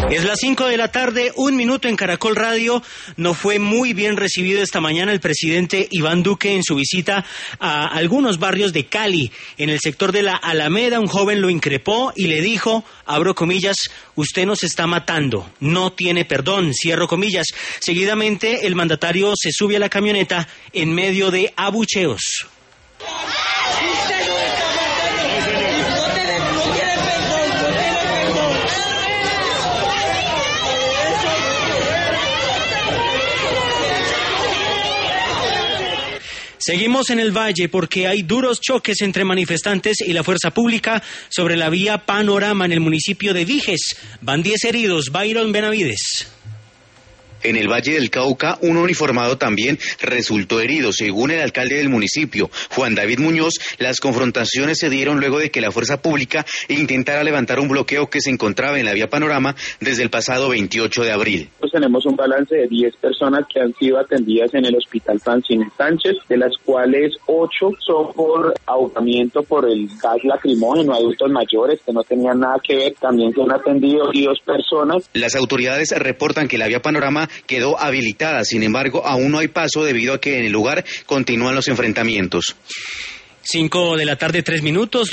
Es las 5 de la tarde, 1 minuto en Caracol Radio. No fue muy bien recibido esta mañana el presidente Iván Duque en su visita a algunos barrios de Cali. En el sector de la Alameda, un joven lo increpó y le dijo, abro comillas, usted nos está matando, no tiene perdón, cierro comillas. Seguidamente, el mandatario se sube a la camioneta en medio de abucheos. Seguimos en el Valle porque hay duros choques entre manifestantes y la fuerza pública sobre la vía Panorama en el municipio de Viges. Van 10 heridos. Byron Benavides. En el Valle del Cauca, un uniformado también resultó herido. Según el alcalde del municipio, Juan David Muñoz, las confrontaciones se dieron luego de que la fuerza pública intentara levantar un bloqueo que se encontraba en la vía Panorama desde el pasado 28 de abril. Pues tenemos un balance de 10 personas que han sido atendidas en el hospital Francine Sánchez, de las cuales 8 son por ahogamiento por el gas lacrimógeno, adultos mayores que no tenían nada que ver, también se han atendido 2 personas. Las autoridades reportan que la vía Panorama quedó habilitada, sin embargo, aún no hay paso debido a que en el lugar continúan los enfrentamientos. 5 de la tarde, 3 minutos.